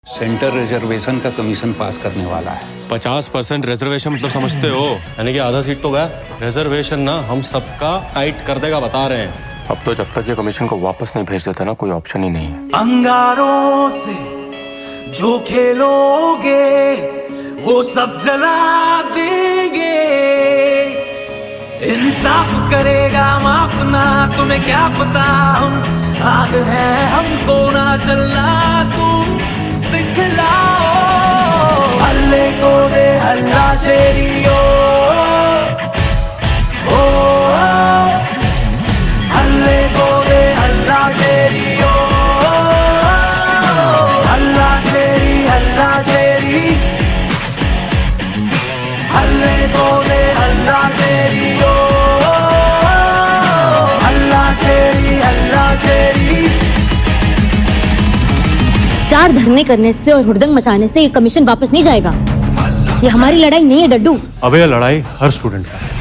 Centre reservation का commission pass करने वाला है। 50% रिजर्वेशन मतलब समझते हो, यानी कि आधा सीट तो गया। रिजर्वेशन ना हम सबका टाइट कर देगा, बता रहे हैं। अब तो जब तक ये कमीशन को वापस नहीं भेज देता ना, कोई ऑप्शन ही नहीं है। अंगारों से जो खेलोगे वो सब जला देंगे। इंसाफ करेगा माफ ना, तुम्हें क्या पता हम आग है, हमको ना चलना तुम सिखलाओ। हल्ले को दे हल्ला शेरियो, हल्ले को दे हल्ला शेरियो, हल्ला शेरी हल्ला शेरी, हल्ले को दे हल्ला शेरियो, हल्ला शेरी हल्ला शेरी। 4 धरने करने से और हुड़दंग मचाने से ये कमीशन वापस नहीं जाएगा। ये हमारी लड़ाई नहीं है डड्डू। अबे ये लड़ाई हर स्टूडेंट का है।